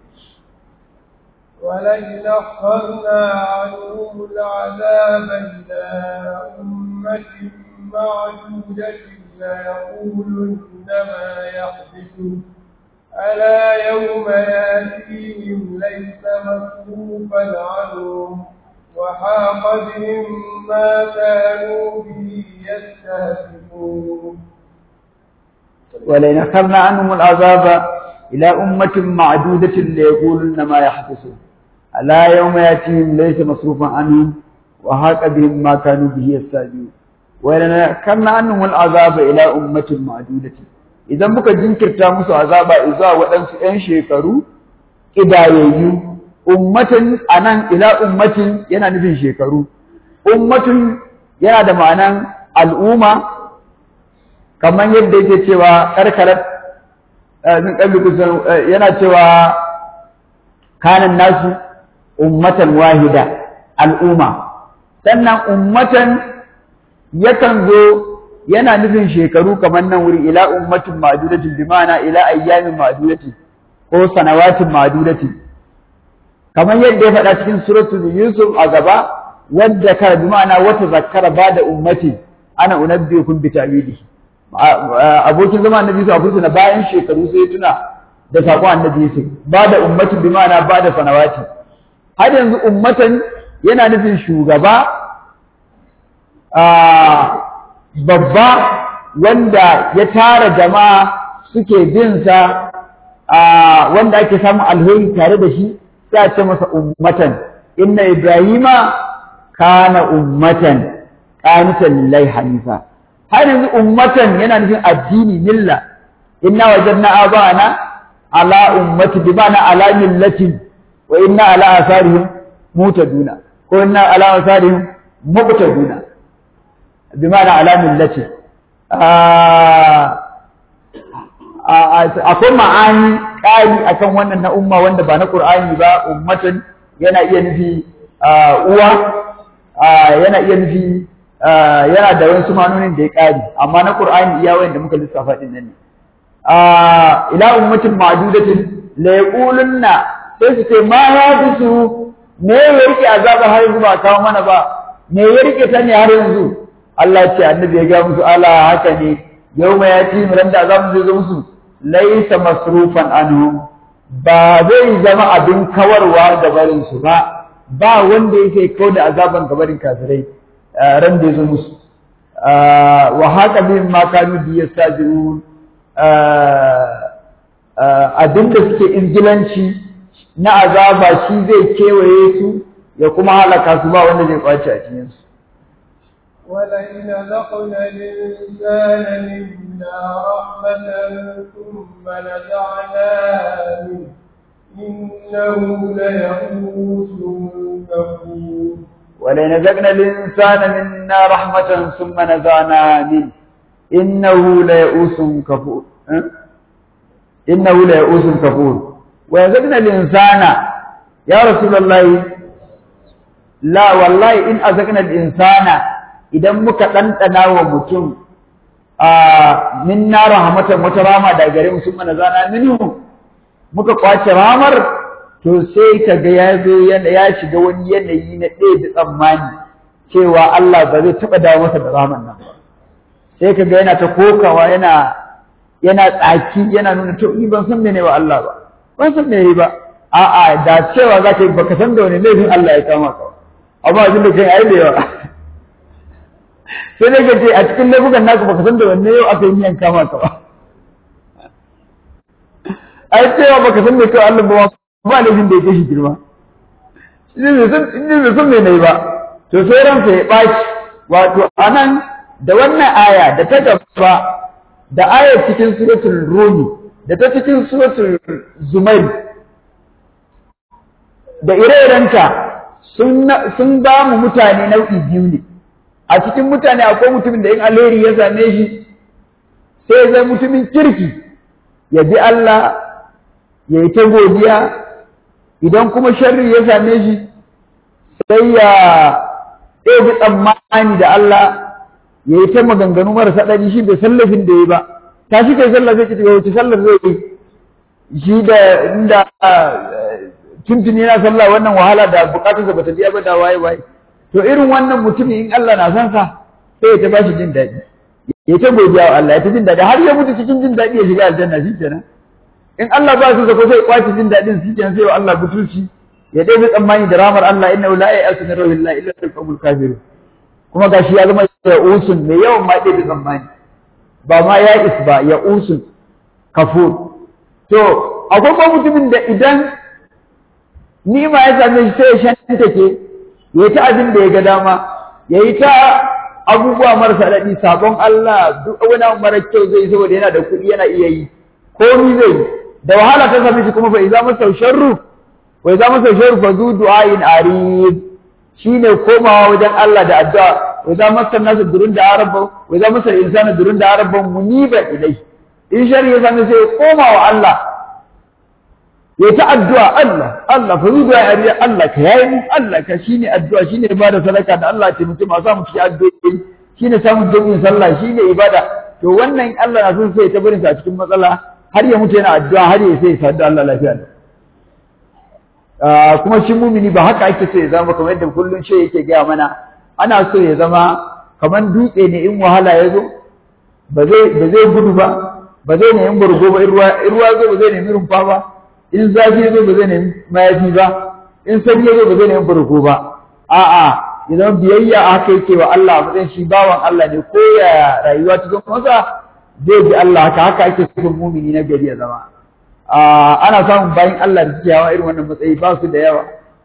ولئن أخرنا عنهم العذاب إلى أمة معدودة ليقولن ما يحدثه ألا يوم يأتيهم ليس مصروفا عنهم وحاق بهم ما كانوا به يستهزئون ولئن أخرنا عنهم العذاب إلى أمة معدودة ليقولن ما يحدثه ألا يوم يأتيهم ليس مصروفا عنهم وحاق بهم ما كانوا به يستهزئون ولئن أخرنا عنهم العذاب إلى أمة معدودة idan muka jinkirta musu azaba zuwa waɗansu ƴan shekaru ƙidayayyu. Ummatin anan ila ummatin yana nufin shekaru, ummatun yana da ma'anan al'umma, kamar yadda yake cewa karkarar min qablikum yana cewa kanan nasu ummatan wahida, al'umma. Sannan ummatan yakan zo yana nufin shekaru kamar nan wuri ila ummatin ma'dudatin bi ma'ana ila ayyamin ma'dudatin ko sanawatin ma'dudatin, kamar yadda ya faɗa cikin suratul Yusuf a gaba, wadda ka bi ma'ana wata zakkara ba da ummati ana unabbiukum bi ta'wili. Abokin zama annabi Yusuf a kursu na bayan shekaru sai tuna da sakon annabi Yusuf ba da ummati bi ma'ana ba da sanawati. Har yanzu ummatan yana nufin shugaba babba wanda ya tara jama'a suke bin sa, wanda ake samun alheri tare da shi, sai a ce masa ummatan. Inna Ibrahima kana ummatan qanitan lillahi hanifa. Har yanzu ummatan yana nufin addini, milla. Inna wajadna abana ala ummati bi ma'ana ala millatin wa inna ala asarihim mutaduna ko inna ala asarihim muqtaduna bi ma'ana ala millati. Akwai ma'ani ƙari akan wannan na umma wanda ba na Qur'ani ba. Ummatan yana iya nufi uwa, yana iya nufi yana da wasu manonin da ya ƙari, amma na Qur'ani iya wanda muka lissafa din nan ne. Ila ummatin ma'dudatin la yaqulunna, sai su ce ma hadisu, me ya rike azaba har yanzu ba kawo mana ba, me ya rike ta ne har yanzu? Allah ce annabi ya ga musu ala haka ne, yawma yati ran da azabu zai zo musu laysa masrufan anhum, ba zai zama abin kawarwa da barin su ba wanda yake kawo da azaban gabarin kafirai ran da ya zo musu. Wa haka bihim ma kanu bi yastajirun, abinda suke izgilanci na azaba shi zai kewaye su ya kuma halaka su, ba wanda zai kwace a cikin su. ولئن ذقنا الإنسان منا رحمة ثم نزعناها منه إنه ليئوس كفور. ولئن ذقنا الإنسان منا رحمة ثم نزعناها منه إنه ليئوس كفور. إنه ليئوس كفور. وذقنا الإنسان يا رسول الله، لا والله إن أذقنا الإنسان idan muka ɗanɗana wa mutum minna rahmatan wata rama da gare mu sun mana zana minhu, muka kwace ramar, to sai ka ga ya zo ya shiga wani yanayi na ɗaya da tsammani cewa Allah ba zai taɓa dawo masa da raman nan ba. Sai ka ga yana ta kokawa, yana tsaki, yana nuna to ni ban san mene wa Allah ba, ban san me yi ba. A'a, da cewa za ka yi baka san da wani laifin Allah ya kama ka, amma abin da kai ai da yawa. Sai dai ka ce a cikin laifukan naku baka san da wanne yau aka yi niyan kama ka ba. Ai cewa baka san me kai Allah ba laifin da ya kai shi girma. In bai san me nayi ba, to sai ransa ya ɓaci. Wato anan da wannan aya da ta gaba da ayar cikin suratul Rumi da ta cikin suratul Zumair da ire-irenta sun ba mu mutane nau'i biyu ne. A cikin mutane akwai mutumin da in alheri ya same shi sai zai mutumin kirki, ya bi Allah, ya yi ta godiya. Idan kuma sharri ya same shi sai ya ɗebi tsammani da Allah, ya yi ta maganganu marasa ɗari, shi bai sallafin da ya ba. Ta shi kai sallah zai ci ya wuce sallar zai yi shi da inda tuntuni yana sallah wannan wahala da bukatunsa bata biya ba da waye. To irin wannan mutumin in Allah na san sa sai ya ta bashi jin daɗi, ya ta godiya wa Allah, ya ta jin daɗi har ya mutu cikin jin daɗi ya shiga aljanna shikenan. In Allah ba su ko sai kwaci jin daɗin shikenan sai wa Allah butulci, ya dai tsammani da rahmar Allah, innahu la ya'asu min rawhillahi illa al-qawmul kafirun. Kuma gashi ya zama ya'usun mai yawan ma dai tsammani, ba ma ya'is ba, ya'usun kafur. To akwai kuma mutumin da idan ni'ima ya same shi sai ya shantake, ya yi ta abin da ya ga dama, ya yi ta abubuwa marasa daɗi, sabon Allah, duk wani abu mara kyau zai saboda yana da kuɗi yana iya yi, komi zai yi. Da wahala ta same shi kuma fa iza masa sharru fa zu du'ain arid, shine komawa wajen Allah da addu'a. Wa iza masa nasu durun da arabba, wa iza masa insana durun da arabba muniba ilai. In sharri ya same sai koma wa Allah. Ya ta addu'a Allah fa zu du'ain arid, Allah ka yayi, Allah ka shine addu'a, shine ibada sadaka da Allah ta mutum a samu shi addu'o'i, shine samun jami'in sallah, shine ibada. To wannan Allah na son sai ta barin sa a cikin matsala har ya mutu yana addu'a har ya sai sadu Allah lafiya. Kuma shi mumini ba haka ake so ya zama kamar yadda kullun shi yake gaya mana, ana so ya zama kamar dutse ne in wahala ya zo ba zai gudu ba zai nemi burgo ba, in ruwa zo ba zai nemi rumfa ba, in zafi ya zo ba zai nemi mayafi ba, in sanyi ya zo ba zai nemi burgo ba. A'a, ya zama biyayya haka yake wa Allah a matsayin shi bawan Allah ne, ko ya rayuwa ta zama masa zai bi Allah haka ake son mumini na gari ya zama. Ana samun bayan Allah da suke hawa irin wannan matsayi ba su da yawa.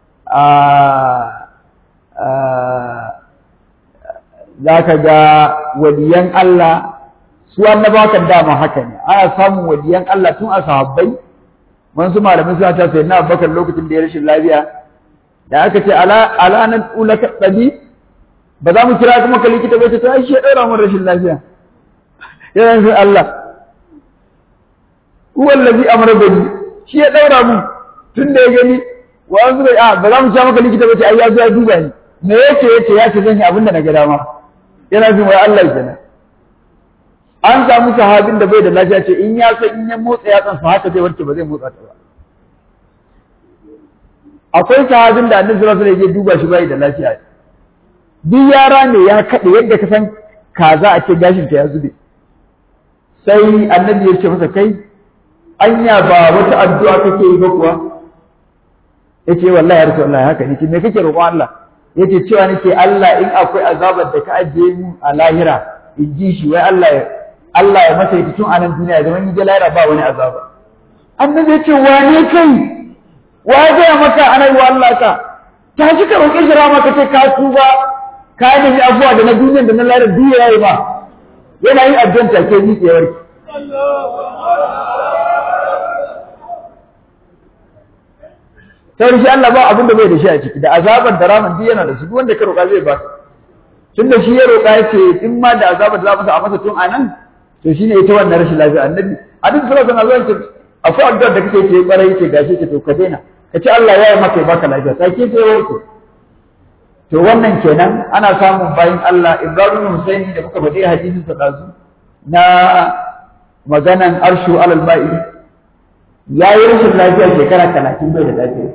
Za ka ga waliyan Allah, su annabawa kan dama haka ne, ana samun waliyan Allah tun a sahabbai. Wasu malamai suna ta sai na Abubakar lokacin da ya rashin lafiya, da aka ce ala nan ulaka tsabi, ba za mu kira kuma ka likita ba, ta shi ya ɗaura mun rashin lafiya. Yana nufin Allah, wallazi amrabani, shi ya daura mu tun da ya gani wa an zuwa ba za mu sha maka likita bace ai ya zo ya duba ni, me ya ce zan yi abin da na ga dama. Yana nufin wai Allah kenan. An samu sahabin da bai da lafiya ce in ya san in ya motsa ya san haka zai warke ba zai motsa ta ba. Akwai sahabin da Annabi sallallahu alaihi wasallam ya duba shi bai da lafiya, duk yara ne ya kaɗe yadda ka san kaza a ce gashin ta ya zube. Sai Annabi ya ce masa kai anya ba wata addu'a kake yi ba kuwa? Yace wallahi ya Rasulullah haka nake. Me kake roƙon Allah? Yace cewa nake Allah in akwai azabar da ka ajiye mu a lahira in ji shi, wai Allah ya masa ita tun a nan duniya da wani lahira ba wani azaba. Annabi ya ce wane kai? Wa ya maka anai wa Allah ka? Ta ji ka roƙe shi rama ka ce ka tuba ka nemi abuwa da na duniya da na lahira duniya yayi ba. Yana yin addu'a take ni ke warki. Sai shi Allah ba abin da bai da shi a ciki, da azabar da ramin duk yana da su, duk wanda ka roƙa zai ba. Tunda shi ya roƙa yace in ma da azabar da za masa a masa tun anan, to shine ita wannan rashin lafiya. Annabi hadisi sallallahu alaihi wasallam akwai addu'ar da kake ce kwarai yake gashi ce to ka daina, ka ce Allah ya yi maka ya baka lafiya, sai ke sai warke. To wannan kenan ana samun bayin Allah. Ibrahim Husaini da muka faɗi hadisin sa dazu na maganan arshu alal ma'i, yayi rashin lafiya shekara 30 bai da lafiya.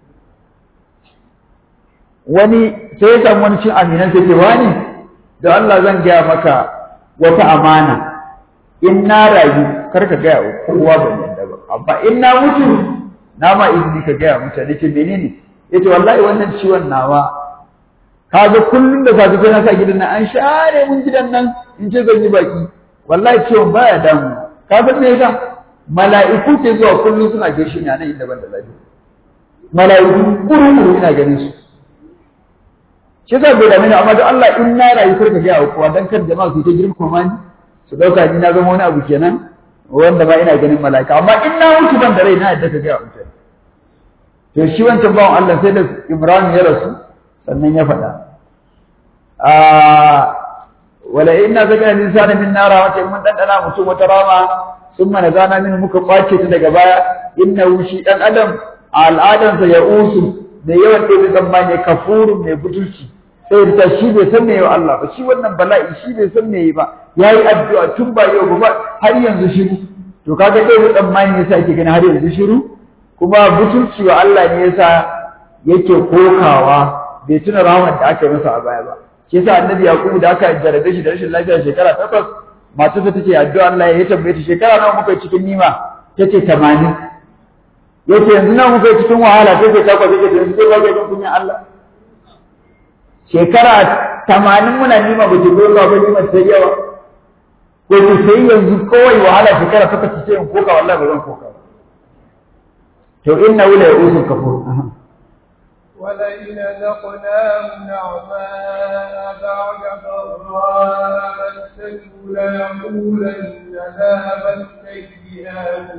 Wani sai ya samu wani cin aminan sai ce wani da Allah zan gaya maka wata amana, in na rayu kar ka gaya wa kowa ban yadda ba, amma in na mutu na ma izini ka gaya mutane. Ce menene? Yace wallahi wannan ciwon nawa kaga kullum da safe sai na sa gidan nan an share mun gidan nan in ce zan yi baki, wallahi ciwon baya damu. Ka san me yasa? Mala'iku ke zuwa kullum suna gaishe ni a nan inda ban da lafiya. Mala'iku kullum ina ganin su. Shi yasa bai dame ni, amma don Allah in na rayu kar ka ga kowa dan kar jama'a su ta girmama ni su dauka ni na zama wani abu kenan wanda ba ina ganin mala'ika. Amma in na mutu ban da rai na yadda ka ga mutane. To shi wancan bawan Allah sai da Ibrahim ya rasu sannan ya faɗa wala inna zakana linsana min nara, wata mun dandana mutum wata rama sun mana zana min muka kwace ta daga baya. Innahu shi dan adam a al'adansa ya usu da yawan ɗaya zamba ne, kafurun mai butulci. Sai da shi bai san me wa Allah ba, shi wannan bala'i shi bai san me ba, yayi addu'a tun ba yau ba har yanzu shiru. To kaga ɗaya tsammani yasa yake gani har yanzu shiru, kuma butulci wa Allah ne yasa yake kokawa, bai tuna rahmat da aka yi masa a baya ba. Shi yasa Annabi Yakubu da aka jarabe shi da rashin lafiya shekara 8, matarsa take addu'a Allah ya tambaye ta shekara nawa muka cikin nima, tace 80. Yace yanzu nawa muka cikin wahala, tace 8. Yace yanzu sai ba ga kunya Allah. Shekara 80 muna nima ba ki goga ba, nima sai yawa. Ko ki sai yanzu kawai wahala shekara 8 ce in koka, wallahi ba zan koka. To inna wala yusul kafur. ولئن ذقناه نعماء بعد ضراء مسته ليقولن ذهب السيئات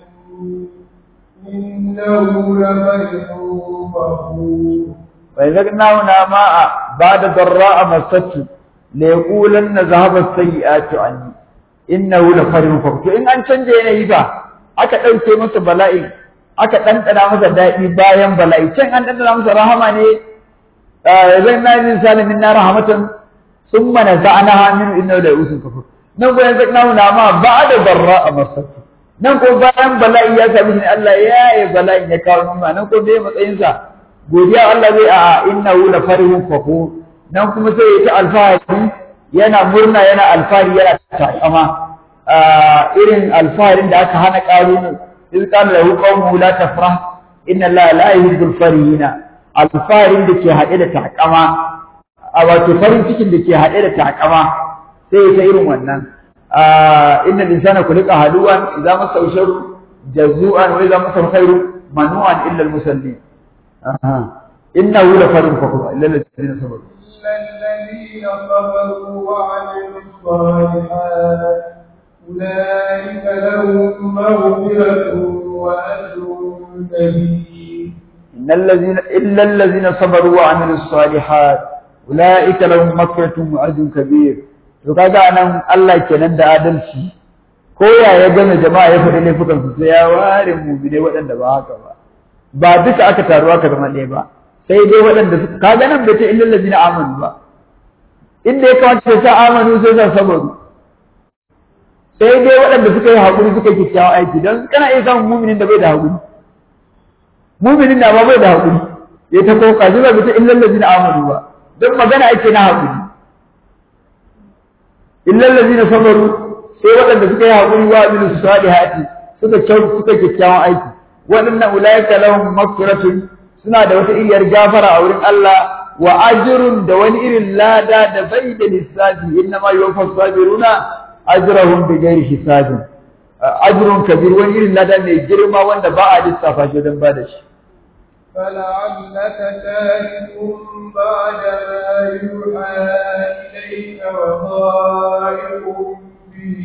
إنه لفرح فخور وإذا ذقناه نعماء بعد ضراء مسته ليقولن ذهب السيئات عني إنه لفرح فخور. إن أن canje yanayi ba aka ɗauke masa bala'i aka ɗanɗana masa daɗi bayan bala'i can an ɗanɗana masa rahama ne zai na yin salimin na rahamatan sun mana za'ana haminu inna da usun kafur nan ko yanzu na huna ma ba da barra a masarki nan ko bayan bala'i ya sami shi Allah ya yi bala'in ya kawo nima nan ko bai matsayinsa godiya Allah zai a innahu la farihun kafur nan kuma sai ya ta alfahari yana murna yana alfahari yana takama irin alfaharin da aka hana ƙarunu إذ قال له قومه لا تفرح إن الله لا يحب الفرحين الفارين دكي هادئة تحكما أو تفرين تكين دكي هادئة تحكما سيئرون ونن إن الإنسان خلق هلوعا إذا مسه الشر جزوعا وإذا مسه الخير منوعا إلا المسلمين إنه لفرح فخور إلا الذين صبروا إلا الذين صبروا وعملوا الصالحات أولئك لهم مغفرة وأجر كبير إلا الذين صبروا وعملوا الصالحات أولئك لهم مغفرة وأجر كبير to kaga anan Allah kenan da adalci ko ya gane jama'a ya faɗi laifukan su sai ya ware mu'mine waɗanda ba haka ba duka aka taruwa ka zama ɗaya ba sai dai waɗanda kaga nan bai ce illal ladina amanu ba inda ya kamata sai amanu sai sa sabaru sai dai waɗanda suka yi haƙuri suka yi kyakkyawan aiki don kana iya samun muminin da bai da haƙuri muminin da ba bai da haƙuri ya ta koka shi ba ta illal ladina amanu ba don magana ake na haƙuri illal ladina sabaru sai waɗanda suka yi haƙuri wa amilu salihati suka kyakkyawan aiki waɗannan ulaika lahum maghfiratun suna da wata iriyar gafara a wurin Allah wa ajrun da wani irin lada da bai da lissafi inna ma yuwaffas sabiruna ajrahum bighairi hisabin ajrun kabir wani irin ladan ne girma wanda ba a lissafa shi don ba da shi فلعلك تارك بعد ما يوحى إليك وضائق به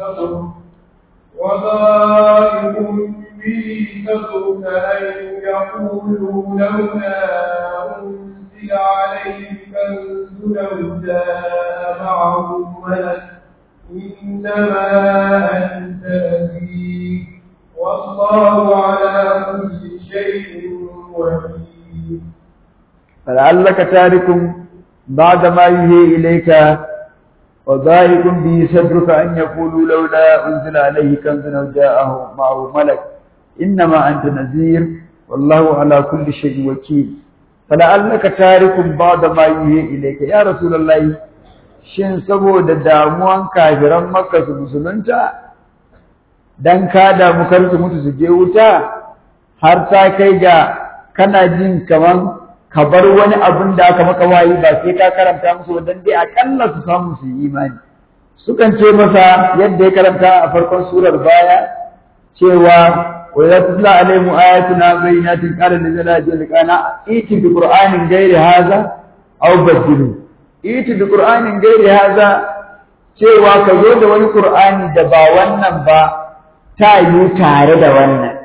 صدرك أن يقولوا لولا أنزل عليه كنز أو جاء معه ملك إنما أنت نذير والله على كل شيء وكيل فلعلك تارك بعد ما يوحى إليك وضائق به صدرك أن يقولوا لولا أنزل عليه كنز أو جاءه معه ملك إنما أنت نذير والله على كل شيء وكيل فلعلك تارك بعد ما يوحى إليك يا رسول الله shin saboda damuwan kafiran Makka su musulunta dan ka damu kar su mutu su je wuta har ta kai ga kana jin kaman ka bar wani abin da aka maka wayi ba sai ka karanta musu dan dai akalla su samu su yi imani sukan ce masa yadda ya karanta a farkon surar baya cewa wa yatla alaihim ayatuna bayyinatin qala lillazina ja'alna iti bi qur'anin ghairi hadha aw badilu iti bi qur'anin gairi haza cewa ka zo da wani qur'ani da ba wannan ba ta yi tare da wannan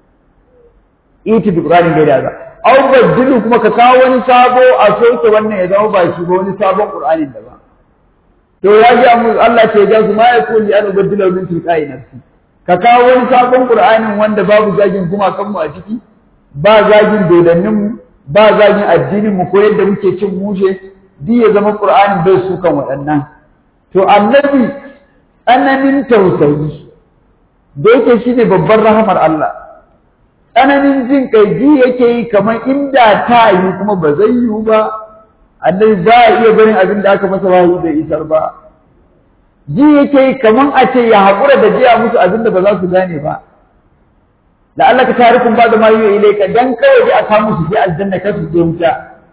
iti bi qur'anin gairi haza aw badilu kuma ka kawo wani sabo a soke wannan ya zama ba shi ba wani sabon qur'anin da ba to ya ji Allah ce ga su ma ya kulli an ubaddilu min tilqa'i nafsi ka kawo wani sabon qur'anin wanda babu zagin kuma kanmu a ciki ba zagin dodannin mu ba zagin addinin mu ko yadda muke cin mushe duk ya zama Qur'ani bai su kan waɗannan to annabi tsananin tausayi da yake shine babbar rahamar Allah tsananin jin kai ji yake yi kamar inda ta yi kuma ba zai yi ba annabi ba ya iya barin abin da aka masa wahayi bai isar ba ji yake yi kamar a ce ya haƙura da jiya musu abin da ba za su gane ba da Allah ka tarikun ba da ma yi ilaika dan kawai a samu su je aljanna kar su je wuta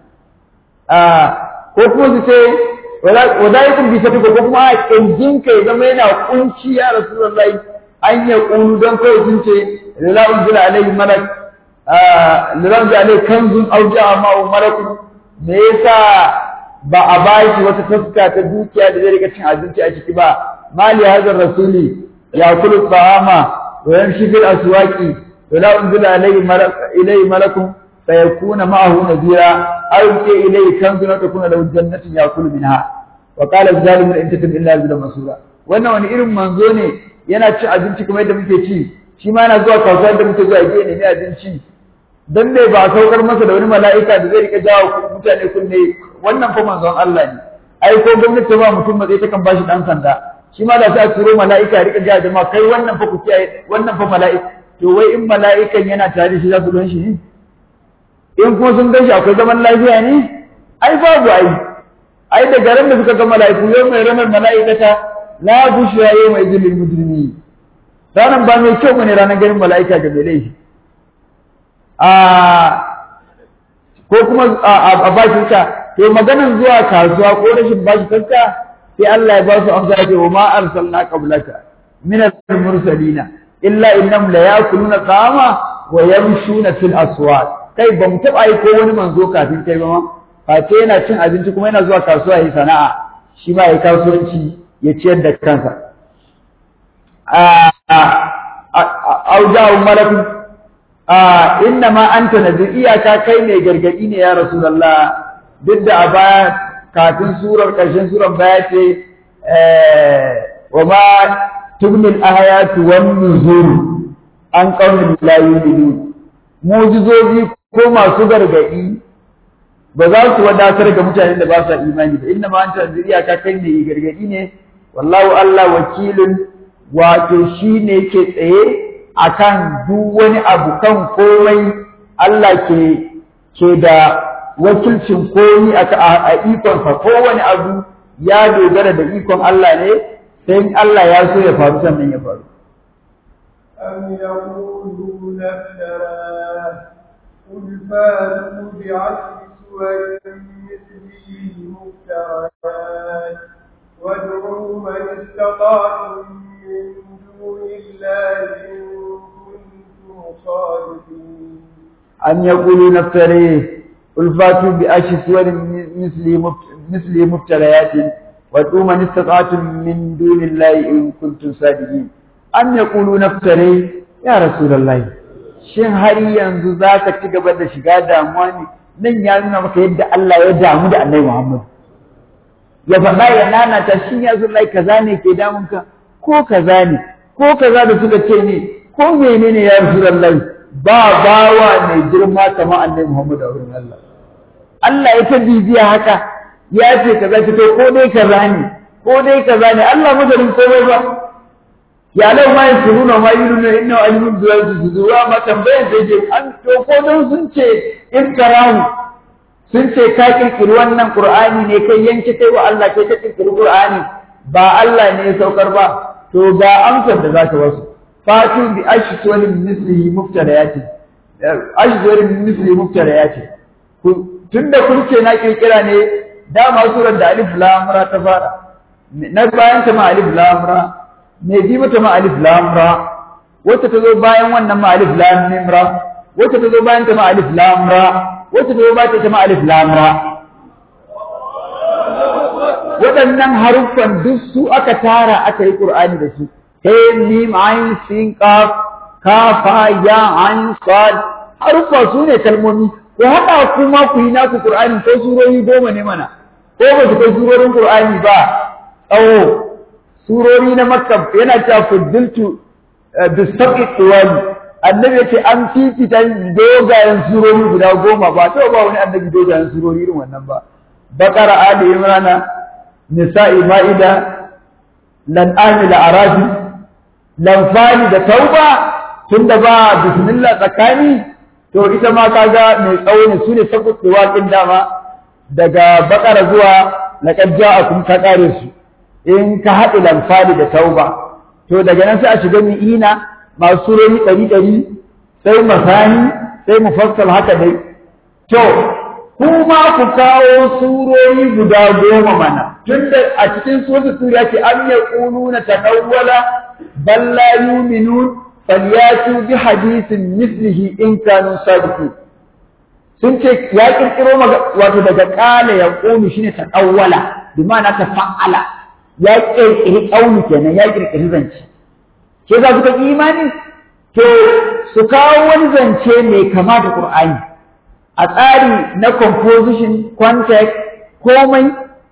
ko kuma su ce wadayikun bisa ko kuma a ƙirjin ka ya zama yana kunci ya rasulullahi an ya ƙulu don kawai sun ce la unzila alaihi malak liran zai kanzun auja ma'u malakun me yasa ba a bashi wata taska ta dukiya da zai rika cin abinci a ciki ba mali hazar rasuli ya kulu ta'ama wa yamshi fil aswaqi wa la unzila ilayhi malakun fayakuna ma'ahu nadira aw ke ilayhi kanzun takuna lahu jannatun yakulu minha wa qala az-zalimu in tatum illa bil masura wannan wani irin manzo ne yana cin abinci kamar yadda muke ci shi ma yana zuwa kasuwa da muke zuwa gidan ne abinci dan ne ba saukar masa da wani mala'ika da zai rika jawo mutane kunne wannan fa manzon Allah ne ai ko gwamnati ba mutum ba zai ta kan bashi dan sanda shi ma da sai a turo mala'ika ya rika jawo jama'a kai wannan fa ku kiyaye wannan fa mala'ika to wai in mala'ikan yana tare shi za su don shi ne in kuma sun gan shi akwai zaman lafiya ne ai babu ai da garin da suka ga mala'iku yau mai ranar mala'ikata la bushra yau mai zilil mujrimi ranar ba mai kyau ne ranar garin mala'ika ga mai laifi ko kuma a bashi ta to maganan zuwa kasuwa ko rashin bashi taska sai Allah ya ba su amsa ce wa ma arsalna qablaka min al-mursalina illa innahum la yakuluna ta'ama wa yamshuna fil aswaq kai ba mu taba yi ko wani manzo kafin kai ba ma face yana cin abinci kuma yana zuwa kasuwa yayin sana'a shi ma yayi kasuwanci ya ciyar da kansa auja'u malakun inna ma anta nadir iyaka kai ne gargadi ne ya rasulullah duk da a baya kafin karshen surar baya ce wa ma tubnil ahayatu wan nuzur an qawmin la yu'minun mu'jizozi ko masu gargadi ba za su wadatar ga mutanen da ba sa imani ba inna ma anta nadir iyaka kai ne gargadi ne wallahu Allah wakilun wato shine ke tsaye akan duk wani abu kan komai Allah ke da wakilcin komai a ikonsa kowane abu ya dogara da ikon Allah ne sai Allah ya so ya faru sannan ya faru أم يقولون افتراه قل فاتوا بعشر سور مثله مفتريات وادعوا من استطعتم من دون الله أم يقولون افتريه قل فاتوا بأشر سور مثل مفتريات وادعوا من استطعتم من دون الله إن كنتم صادقين أم يقولون افتريه يا رسول الله shin har yanzu za ka ci gaba da shiga damuwa ne nan ya nuna maka yadda Allah ya damu da Annabi Muhammad ya faɗa ya nanata shin ya zullai kaza ne ke damunka ko kaza ne ko kaza da suka ce ne ko menene ya Rasulullahi ba bawa mai girma kamar Annabi Muhammad a wurin Allah Allah ya ta bibiya haka ya ce kaza ce to ko dai kaza ne ko dai kaza ne Allah madarin komai ba ya lau ma yasuruna ma yuruna inna alimun bi zuwa ma tambayan sai ce an to ko dan sun ce iftarahu sun ce ka kirkiri wannan Qur'ani ne kai yanke kai wa Allah kai ka kirkiri Qur'ani ba Allah ne ya saukar ba to ga amsar da zaka wasu fatu bi ashwarin mislihi muftariyati tunda kun ce na kirkira ne dama surar da alif lam ra ta fara na bayan ta ma alif lam ra me bi mata ma alif lam ra wacce ta zo bayan wannan ma alif lam mim ra wacce ta zo bayan ta ma alif lam ra wacce ta zo bayan ta ma alif lam ra waɗannan haruffan duk su aka tara aka yi Qur'ani da su mim ain sin qaf kafa ya ain sad haruffa su ne kalmomi ko haɗa kuma ku yi naku Qur'ani ko surori 10 ne mana ko ba su kai surorin Qur'ani ba tsawo surori na Makka yana cewa fuddiltu bisab'i tiwali annabi yace an fifita dogayen surori guda 10 ba to ba wani annabi dogayen surori irin wannan ba Baqara Ali Imran Nisa'i Ma'ida lan amila arafi lan fali da tauba tunda ba bismillah tsakani to ita ma kaga mai tsawo ne sune sabuwa din dama daga Baqara zuwa laqad ja'akum ka kare su in ka haɗu lan fali da tauba to daga nan sai a shiga mi'ina masu surori 100 sai masani sai mufassal haka dai to kuma ku kawo surori guda 10 mana tunda a cikin suratul tur yake an yaquluna tanawwala bal la yu'minun falyatu bi hadithin mislihi in kanu sadiqin sun ce ya kirkiro wato daga qala ya qulu shine ta awwala bi ma'ana ta fa'ala ya kirkiri qauli kenan ya kirkiri zance ke za su ka imani to su kawo wani zance mai kama da Qur'ani a tsari na composition context komai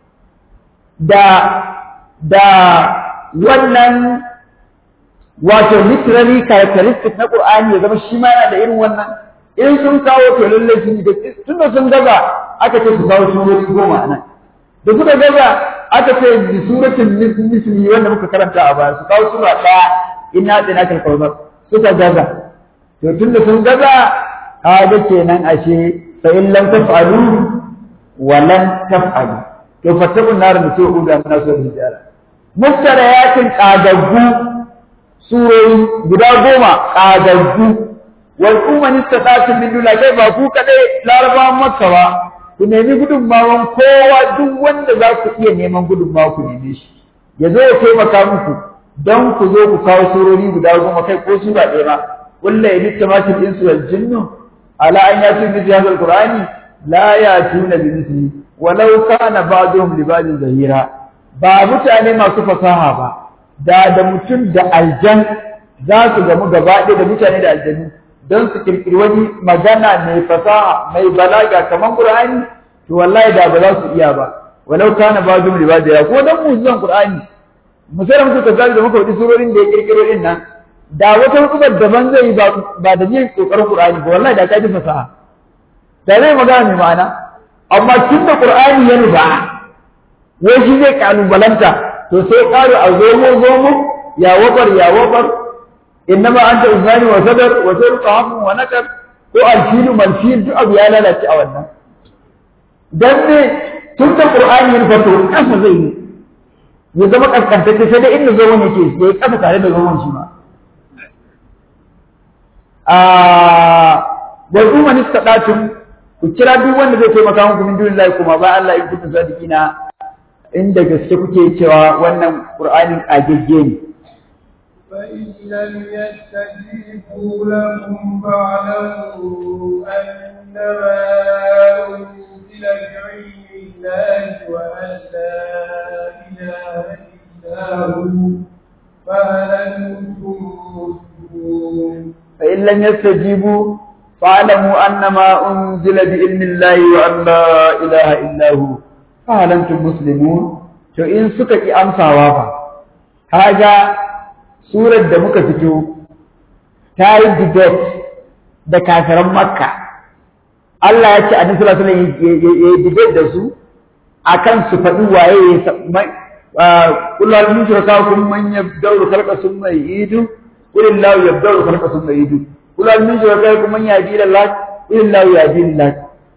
da wannan wato literary characteristic na Qur'ani ya zama shi ma yana da irin wannan in sun kawo to lalle sun yi da tunda sun gaza aka ce su kawo surori 10 nan da suka gaza aka ce bi suratul misli wanda muka karanta a baya su kawo sura 1 inna atinakal kawthar suka gaza to tunda sun gaza kaga kenan ashe fa in lam taf'alu wa lan taf'alu to fatakun nar da sai uda na so hijara muftarayatin qadaggu surori guda 10 qadaggu wal umman istata'tum min dulakai ba ku kadai larabawan makka ba ku nemi gudunmawan kowa duk wanda za ku iya neman gudunmawa ku neme shi ya zo ya taimaka muku don ku zo ku kawo surori guda 10 kai ko sura ɗaya ma wallahi littamatil insu wal jinnu ala an yatu bi hadha alqur'ani la yatuna bi mithli walau kana ba'dhum li ba'dhin zahira ba mutane masu fasaha ba da mutum da aljan za su gamu gaba ɗaya da mutane da aljanu don su kirkiri wani magana mai fasaha mai balaga kamar qur'ani to wallahi da ba za su iya ba walau kana ba'dhum li ba'dhin zahira ko dan mu'jizan qur'ani musallam ku kaza da muka wadi surorin da ya kirkiro din nan da wata hukumar daban zai ba da yin kokarin Qur'ani ba wallahi da ka ji fasaha da zai magana mai ma'ana amma tun da Qur'ani ya ruba wai shi zai kalubalanta to sai karu a zomo ya wabar innama anta uzani wa sadar wa sirqa hamu wa nakar ko alfilu malfil duk abu ya lalace a wannan dan ne tun da Qur'ani ya ruba to kasa zai yi ya zama kaskantacce sai dai inda zomon yake ya kasa tare da zomon shi ma wa kuma nistata'tum ku kira duk wanda zai taimaka muku min dunillahi kuma ba Allah in kuntum sadiqina inda gaske kuke cewa wannan Qur'anin kagegge ne fa in lam yastajibu lahum fa'lamu annama unzila bi'ilmillahi wa an la ilaha illa hu fahal antum muslimun فإن لم يستجيبوا فاعلموا أنما أنزل بعلم الله وأن لا إله إلا هو فهل أنتم مسلمون to in suka ki amsawa fa kaga surar da muka fito ta yi debate da kafiran makka Allah ya ce annabi sallallahu alaihi wasallam ya debate da su akan su faɗi waye kullu al-mushrikakum man yabda'u khalqa summa yu'idu قل الله يبدأ الخلق ثم يعيده قل هل من شركائكم من يهدي إلى الله قل الله يهدي الله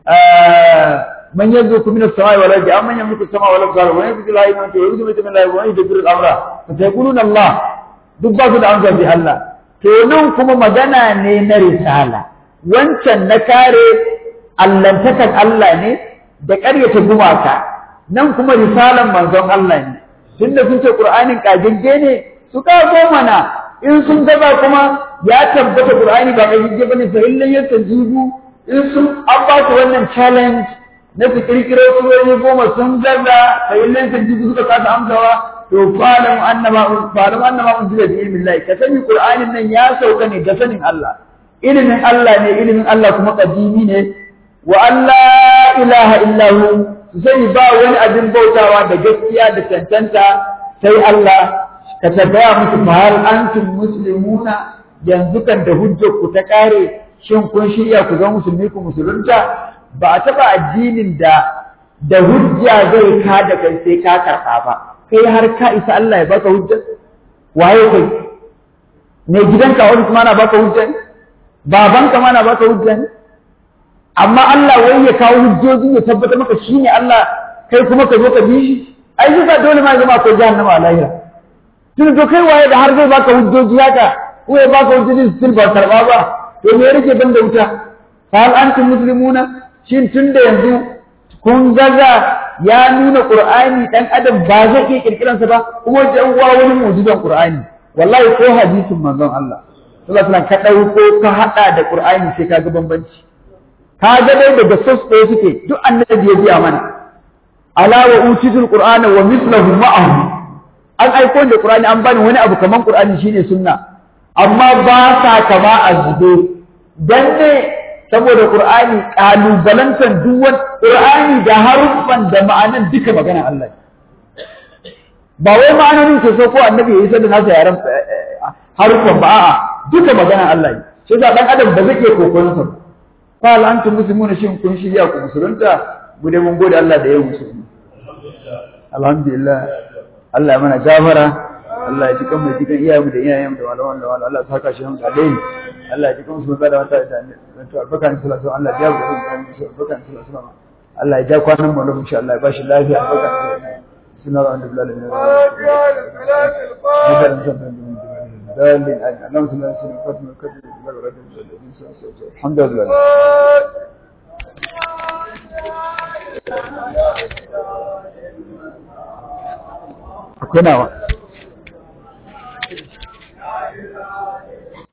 من يرزقكم من السماء والأرض أمن يملك السماء والأبصار ومن يملك الغيب ويعوذ بك من الله ومن يدبر الأمر فسيقولون الله دبّات الأمر في الله kenan kuma magana ne na risala wancan na kare allantakan Allah ne da ƙaryata gumaka nan kuma risalan manzon Allah ne tunda sun ce Qur'anin kagegge ne su kago mana in sun gaba kuma ya tabbata Qur'ani ba kagegge bane fa illan yastajibu in sun an ba su wannan challenge na su kirkiro surori 10 sun gaza fa illan yastajibu suka kasa amsawa to fa'lam annama unzila bi ilmillahi ka sani Qur'anin nan ya sauka ne da sanin Allah ilimin Allah ne ilimin Allah kuma kadimi ne wa alla ilaha illa hu sai ba wani abin bautawa da gaskiya da tantanta sai Allah ka tabbaya musu fa hal antum muslimuna yanzu kan da hujjar ku ta kare shin kun shirya ku zama musulmi ku musulunta ba a taba addinin da hujja zai ka da kai sai ka karba ba kai har ka isa Allah ya baka hujja waye kai ne gidanka wani kuma na baka hujja ne babanka ma na baka hujja ne amma Allah wai ya kawo hujjoji ya tabbata maka shine Allah kai kuma ka zo ka bi shi ai sai dole ma zama ko jahannama a lahira tun to kai waye da har zai baka hujjoji haka ko ya baka hujjoji su ba karba ba to me yake banda wuta fa hal antum muslimuna shin tunda yanzu kun gaza ya nuna Qur'ani dan adam ba zai iya kirkiran sa ba kuma da uwa wani mu'jizan Qur'ani wallahi ko hadisin manzon Allah sallallahu alaihi wasallam ka dauko ka hada da Qur'ani sai ka ga bambanci ka ga dai daga sos ɗaya suke duk annabi ya biya mana ala wa utitul qur'ana wa mithluhu ma'ahu an aiko da Qur'ani an bani wani abu kaman Qur'ani shine sunna amma ba sa kama azube dan ne saboda Qur'ani kalubalantan duk wani Qur'ani da haruffan da ma'anan duka magana Allah ba wai ma'anonin ke so ko annabi yayi sai da nasa yaran haruffan ba a'a duka magana Allah ne sai da dan adam ba zai ke kokon sa fa al antum muslimuna shin kun shirya ku musulunta gude mun gode Allah da yayin musulmi alhamdulillah Allah ya mana gafara Allah ya jikan mu jikan iyayenmu da iyayenmu da malaman da Allah ya saka shi hanka dai Allah ya jikan su da wata da to albakan sallallahu alaihi Allah ya ga su albakan sallallahu Allah ya ja kwanan mu da insha Allah ya bashi lafiya albakan sallallahu alaihi wa sallam دالين اللهم صل على سيدنا محمد الحمد لله akwai nawa